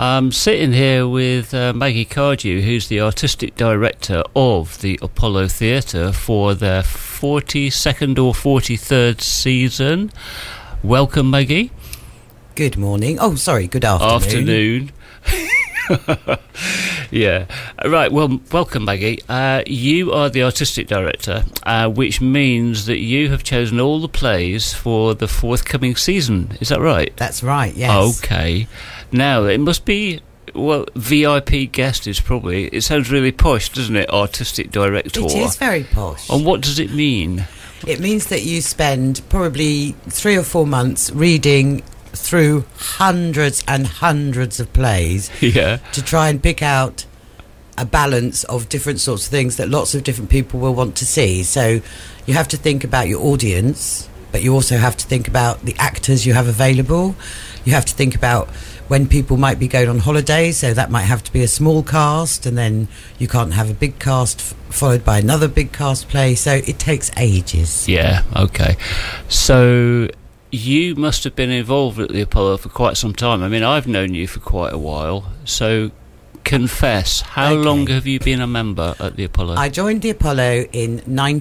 I'm sitting here with Maggie Cardew, who's the artistic director of the Apollo Theatre for their 42nd or 43rd season. Welcome, Maggie. Good morning. Oh, sorry, good afternoon. Yeah. Right, well, welcome, Maggie. You are the artistic director, which means that you have chosen all the plays for the forthcoming season. Is that right? That's right, yes. Okay. Now, it must be, well, VIP guest is probably, it sounds really posh, doesn't it? Artistic director. It is very posh. And what does it mean? It means that you spend probably 3 or 4 months reading through hundreds and hundreds of plays to try and pick out a balance of different sorts of things that lots of different people will want to see. So you have to think about your audience, but you also have to think about the actors you have available. You have to think about when people might be going on holiday, so that might have to be a small cast, and then you can't have a big cast followed by another big cast play, so it takes ages. Yeah, okay. So you must have been involved at the Apollo for quite some time. I mean, I've known you for quite a while. So confess, how long have you been a member at the Apollo? I joined the Apollo in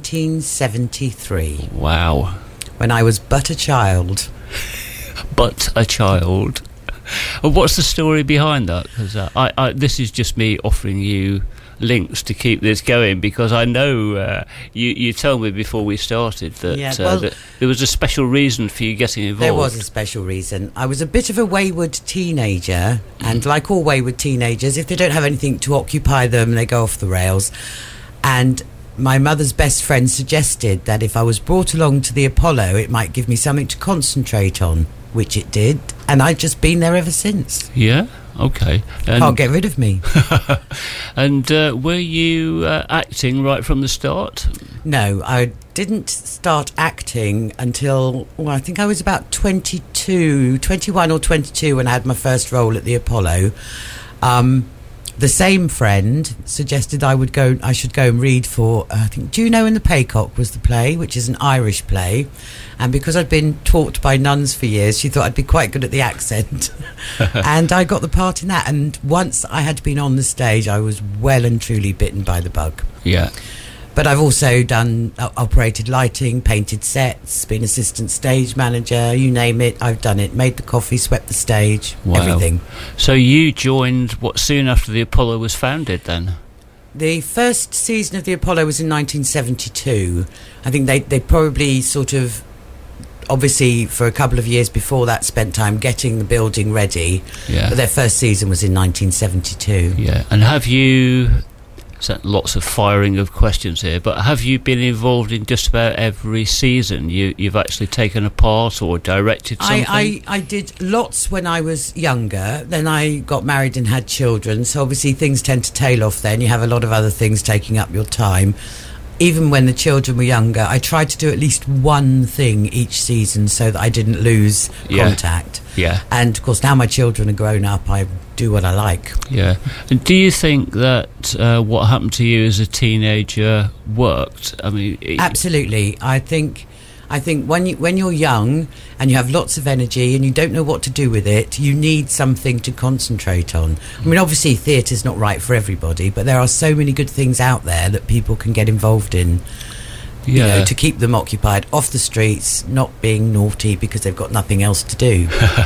1973. Wow. When I was but a child. But a child. And what's the story behind that? Because this is just me offering you links to keep this going, because I know you told me before we started that, that there was a special reason for you getting involved. There was a special reason. I was a bit of a wayward teenager, and like all wayward teenagers, if they don't have anything to occupy them, they go off the rails. And my mother's best friend suggested that if I was brought along to the Apollo, it might give me something to concentrate on, which it did, and I've just been there ever since. Yeah? Okay. Can't get rid of me. And were you acting right from the start? No, I didn't start acting until, I think I was about 21 or 22 when I had my first role at the Apollo. The same friend suggested I should go and read for, I think, Juno and the Paycock was the play, which is an Irish play. And because I'd been taught by nuns for years, she thought I'd be quite good at the accent. And I got the part in that. And once I had been on the stage, I was well and truly bitten by the bug. Yeah. But I've also operated lighting, painted sets, been assistant stage manager, you name it, I've done it. Made the coffee, swept the stage, everything. So you joined soon after the Apollo was founded then? The first season of the Apollo was in 1972. I think they probably sort of, obviously for a couple of years before that, spent time getting the building ready. Yeah. But their first season was in 1972. Yeah. And have you... lots of firing of questions here, but have you been involved in just about every season? You've actually taken a part or directed something? I did lots when I was younger. Then I got married and had children, so obviously things tend to tail off then. You have a lot of other things taking up your time. Even when the children were younger, I tried to do at least one thing each season so that I didn't lose contact. Yeah. And of course now my children are grown up, I do what I like. Yeah. And do you think that what happened to you as a teenager worked? I mean, absolutely. I think when you're young and you have lots of energy and you don't know what to do with it, you need something to concentrate on. I mean, obviously theatre's not right for everybody, but there are so many good things out there that people can get involved in. You know, to keep them occupied, off the streets, not being naughty because they've got nothing else to do.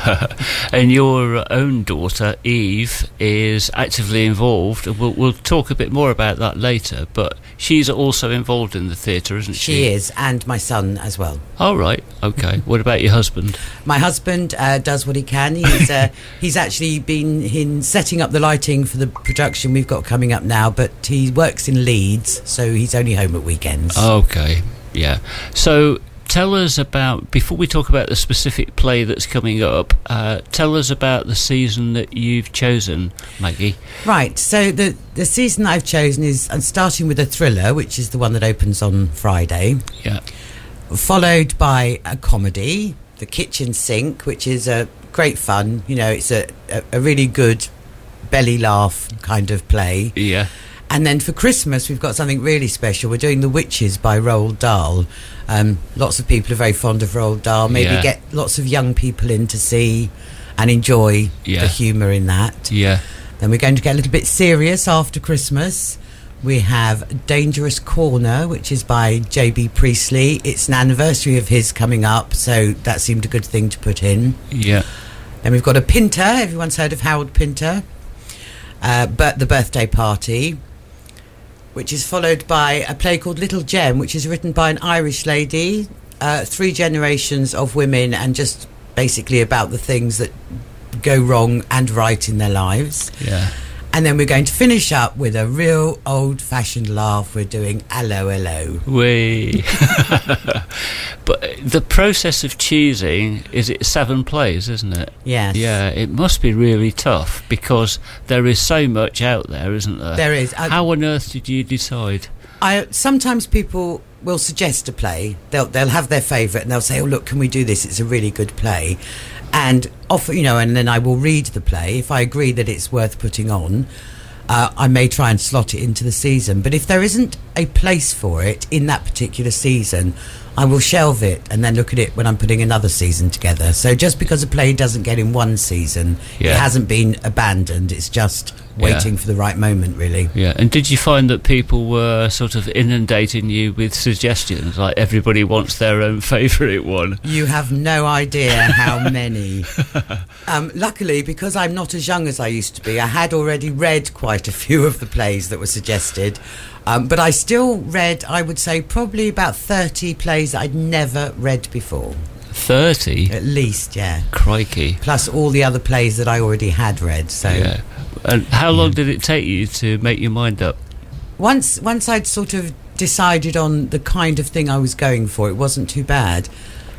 And your own daughter, Eve, is actively involved. We'll talk a bit more about that later, but she's also involved in the theatre, isn't she? She is, and my son as well. Oh, right, okay. What about your husband? My husband does what he can. He's actually been in setting up the lighting for the production we've got coming up now, but he works in Leeds, so he's only home at weekends. Okay. Yeah. So tell us about, before we talk about the specific play that's coming up, tell us about the season that you've chosen, Maggie. Right. So the season I've chosen is, I'm starting with a thriller, which is the one that opens on Friday. Yeah. Followed by a comedy, The Kitchen Sink, which is a great fun. You know, it's a really good belly laugh kind of play. Yeah. And then for Christmas, we've got something really special. We're doing The Witches by Roald Dahl. Lots of people are very fond of Roald Dahl. Maybe get lots of young people in to see and enjoy the humour in that. Yeah. Then we're going to get a little bit serious after Christmas. We have Dangerous Corner, which is by J.B. Priestley. It's an anniversary of his coming up, so that seemed a good thing to put in. Yeah. Then we've got a Pinter. Everyone's heard of Harold Pinter. But The Birthday Party, which is followed by a play called Little Gem, which is written by an Irish lady, 3 generations of women, and just basically about the things that go wrong and right in their lives. Yeah. And then we're going to finish up with a real old-fashioned laugh. We're doing Allo Allo. Wee. But the process of choosing, is it 7 plays, isn't it? Yes. Yeah, it must be really tough because there is so much out there, isn't there? There is. How on earth did you decide? Sometimes people will suggest a play. They'll have their favourite and they'll say, "Oh, look, can we do this? It's a really good play." And often, and then I will read the play. If I agree that it's worth putting on, I may try and slot it into the season. But if there isn't a place for it in that particular season, I will shelve it and then look at it when I'm putting another season together. So just because a play doesn't get in one season, it hasn't been abandoned. It's just waiting for the right moment, really. Yeah. And did you find that people were sort of inundating you with suggestions, like everybody wants their own favourite one? You have no idea how many. Luckily, because I'm not as young as I used to be, I had already read quite a few of the plays that were suggested. But I still read, I would say, probably about 30 plays that I'd never read before. 30? At least, yeah. Crikey. Plus all the other plays that I already had read. So. Yeah. And how long did it take you to make your mind up? Once I'd sort of decided on the kind of thing I was going for, it wasn't too bad.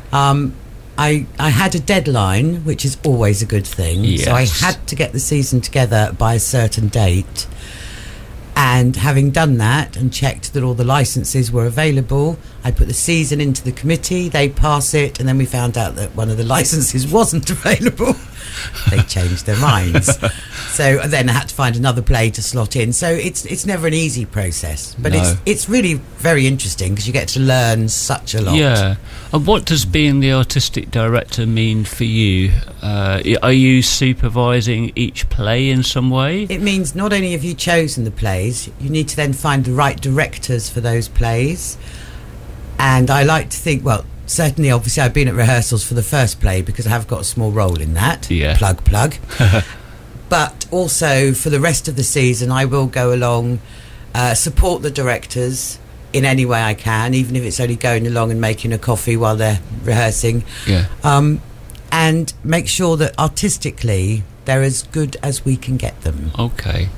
I had a deadline, which is always a good thing. Yes. So I had to get the season together by a certain date. And having done that and checked that all the licences were available, I put the season into the committee, they pass it, and then we found out that one of the licences wasn't available. They changed their minds. So then I had to find another play to slot in. So it's never an easy process, but it's really very interesting because you get to learn such a lot. Yeah. And what does being the artistic director mean for you? Are you supervising each play in some way? It means not only have you chosen the plays, you need to then find the right directors for those plays. And I like to think, well, certainly, obviously, I've been at rehearsals for the first play because I have got a small role in that. Yeah. Plug. But also for the rest of the season, I will go along, support the directors in any way I can, even if it's only going along and making a coffee while they're rehearsing. Yeah. And make sure that artistically they're as good as we can get them. Okay.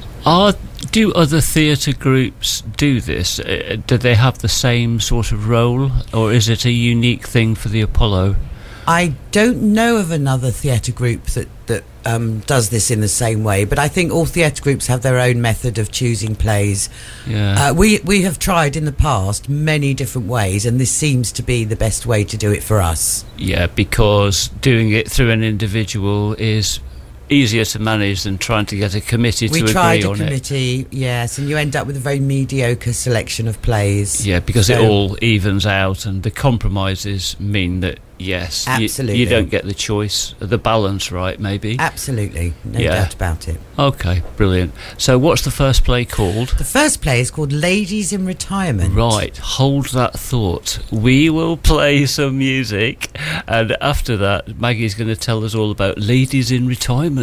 Do other theatre groups do this? Do they have the same sort of role, or is it a unique thing for the Apollo? I don't know of another theatre group that does this in the same way, but I think all theatre groups have their own method of choosing plays. Yeah. We have tried in the past many different ways, and this seems to be the best way to do it for us. Yeah, because doing it through an individual is easier to manage than trying to get a committee to agree on it. We tried a committee, yes, and you end up with a very mediocre selection of plays. Yeah, because it all evens out, and the compromises mean that, yes, absolutely, you don't get the choice, the balance right, maybe. Absolutely, no doubt about it. Okay, brilliant. So what's the first play called? The first play is called Ladies in Retirement. Right, hold that thought. We will play some music, and after that, Maggie's going to tell us all about Ladies in Retirement.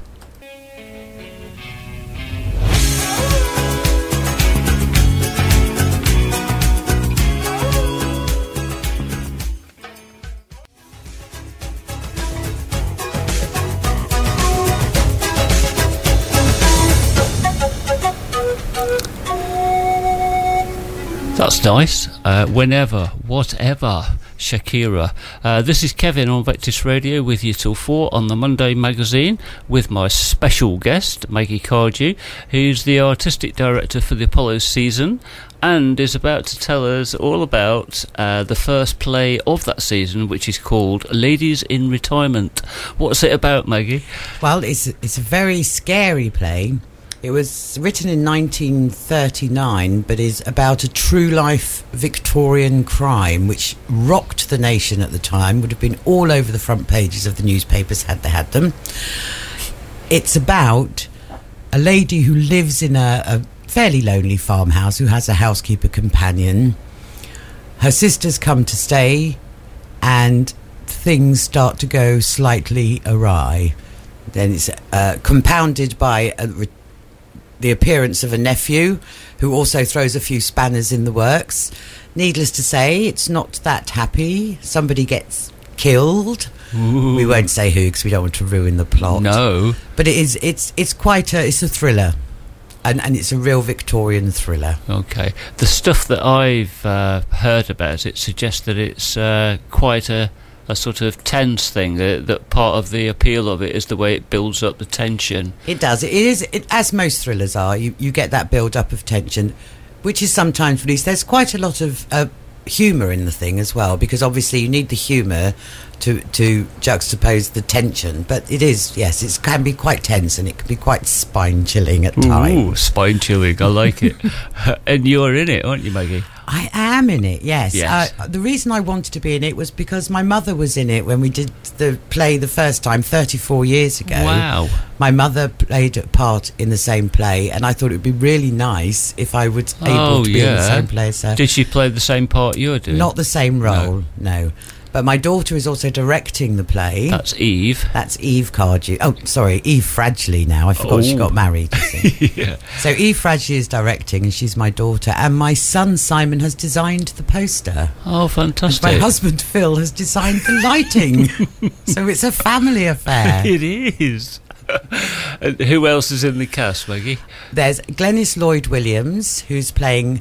That's nice. Whenever, whatever. Shakira. This is Kevin on Vectis Radio with you till 4 on the Monday magazine with my special guest, Maggie Cardew, who's the artistic director for the Apollo season and is about to tell us all about the first play of that season, which is called Ladies in Retirement. What's it about, Maggie? Well, it's a very scary play. It was written in 1939, but is about a true-life Victorian crime which rocked the nation at the time, would have been all over the front pages of the newspapers had they had them. It's about a lady who lives in a fairly lonely farmhouse, who has a housekeeper companion. Her sisters come to stay, and things start to go slightly awry. Then it's compounded by the appearance of a nephew who also throws a few spanners in the works. Needless to say, it's not that happy. Somebody gets killed. Ooh. We won't say who because we don't want to ruin the plot. No, but it's a thriller, and it's a real Victorian thriller. Okay, the stuff that I've heard about it suggests that it's quite a sort of tense thing. That part of the appeal of it is the way it builds up the tension. It does. It is, as most thrillers are. You get that build up of tension, which is sometimes released. There's quite a lot of humour in the thing as well, because obviously you need the humour to juxtapose the tension. But it is, yes, it can be quite tense, and it can be quite spine chilling at times. Ooh, spine chilling. I like it. And you're in it, aren't you, Maggie? I am in it, yes. The reason I wanted to be in it was because my mother was in it when we did the play the first time 34 years ago. Wow. My mother played a part in the same play, and I thought it would be really nice if I was able to be in the same play as her. Did she play the same part you're doing? Not the same role, no. But my daughter is also directing the play. That's Eve. That's Eve Cardew. Oh, sorry, Eve Fradgley now. I forgot she got married. Yeah. So Eve Fradgley is directing, and she's my daughter. And my son Simon has designed the poster. Oh, fantastic. And my husband Phil has designed the lighting. So it's a family affair. It is. And who else is in the cast, Maggie? There's Glenys Lloyd Williams, who's playing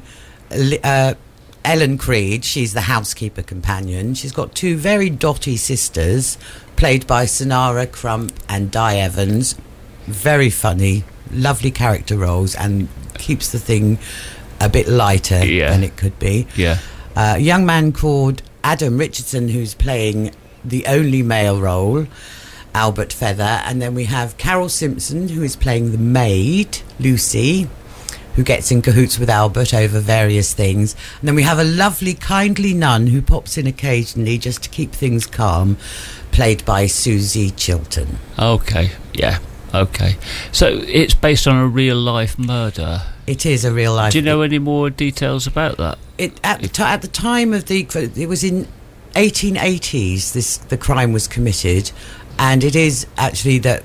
Ellen Creed. She's the housekeeper companion. She's got two very dotty sisters, played by Sonara Crump and Di Evans. Very funny, lovely character roles, and keeps the thing a bit lighter than it could be. Yeah. A young man called Adam Richardson, who's playing the only male role, Albert Feather. And then we have Carol Simpson, who is playing the maid, Lucy, who gets in cahoots with Albert over various things. And then we have a lovely, kindly nun who pops in occasionally just to keep things calm, played by Susie Chilton. Okay, yeah, okay. So it's based on a real-life murder? It is a real-life... Do you know any more details about that? At the time of it was in 1880s, the crime was committed, and it is actually that...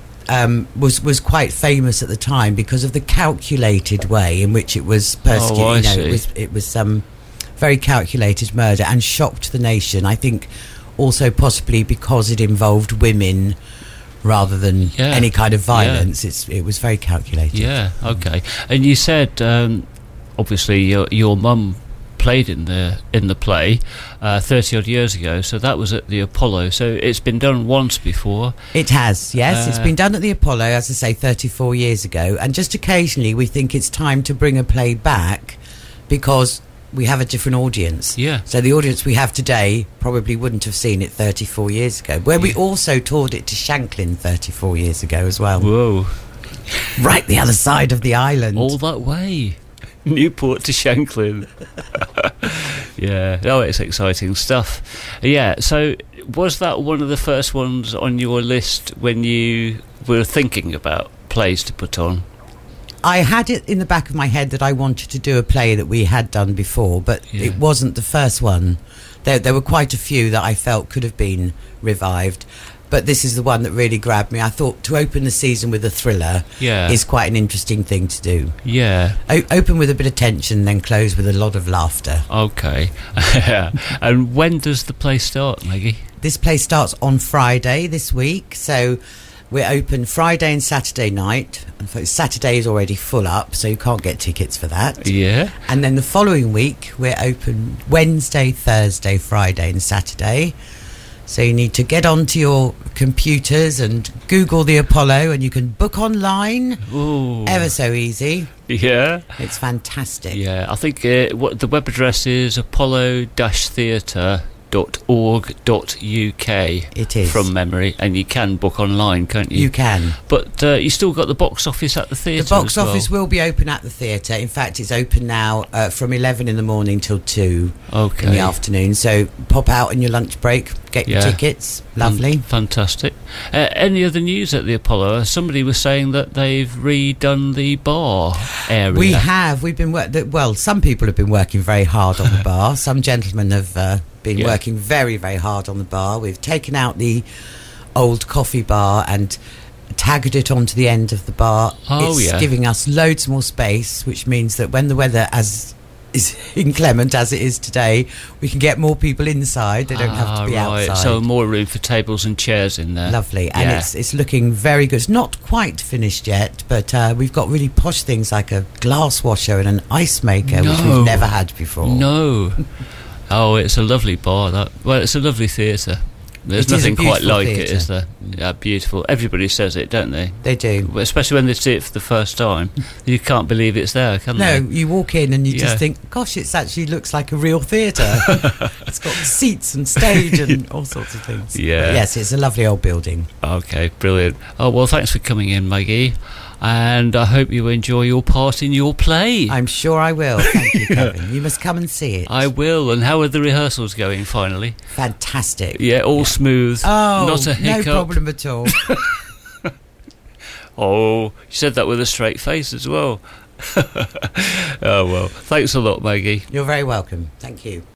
was quite famous at the time because of the calculated way in which it was persecuted. It was some very calculated murder, and shocked the nation. I think also possibly because it involved women rather than any kind of violence. It was very calculated. Yeah, okay. And you said obviously your mum played in the play 30 odd years ago, so that was at the Apollo. So it's been done once before. It has, yes. It's been done at the Apollo, as I say, 34 years ago, and just occasionally we think it's time to bring a play back because we have a different audience. Yeah. So the audience we have today probably wouldn't have seen it 34 years ago, where we also toured it to Shanklin 34 years ago as well. Whoa. Right the other side of the island. All that way. Newport to Shanklin. Yeah, it's exciting stuff. Yeah, so was that one of the first ones on your list when you were thinking about plays to put on? I had it in the back of my head that I wanted to do a play that we had done before, but it wasn't the first one. There were quite a few that I felt could have been revived, but this is the one that really grabbed me. I thought to open the season with a thriller is quite an interesting thing to do. Yeah. Open with a bit of tension, then close with a lot of laughter. Okay. And when does the play start, Maggie? This play starts on Friday this week, so we're open Friday and Saturday night. Saturday is already full up, so you can't get tickets for that. Yeah. And then the following week, we're open Wednesday, Thursday, Friday and Saturday. So you need to get onto your computers and Google the Apollo, and you can book online. Ooh. Ever so easy. Yeah. It's fantastic. Yeah, I think what the web address is apollo-theatre.com. It is. From memory, and you can book online, can't you? You can. But you still got the box office at the theatre. The box office will be open at the theatre. In fact, it's open now from 11 in the morning till 2 in the afternoon. So pop out on your lunch break, get your tickets. Lovely. Fantastic. Any other news at the Apollo? Somebody was saying that they've redone the bar area. We have. We've been some people have been working very hard on the bar. Some gentlemen have been working very, very hard on the bar. We've taken out the old coffee bar and tagged it onto the end of the bar. It's giving us loads more space, which means that when the weather is inclement as it is today, we can get more people inside. They don't have to be outside. So more room for tables and chairs in there. Lovely. And it's looking very good. It's not quite finished yet, but we've got really posh things like a glass washer and an ice maker, which we've never had before. No. Oh, it's a lovely bar. It's a lovely theatre. There's nothing quite like it, is there? Yeah, beautiful. Everybody says it, don't they? They do. Especially when they see it for the first time. You can't believe it's there, can they? No, you walk in and you just think, gosh, it actually looks like a real theatre. It's got seats and stage and all sorts of things. Yeah. But yes, it's a lovely old building. Okay, brilliant. Oh, well, thanks for coming in, Maggie. And I hope you enjoy your part in your play. I'm sure I will. Thank you, Kevin. You must come and see it. I will. And how are the rehearsals going, finally? Fantastic. Yeah, all smooth. Oh, not a hiccup. No problem at all. Oh, you said that with a straight face as well. Oh, well. Thanks a lot, Maggie. You're very welcome. Thank you.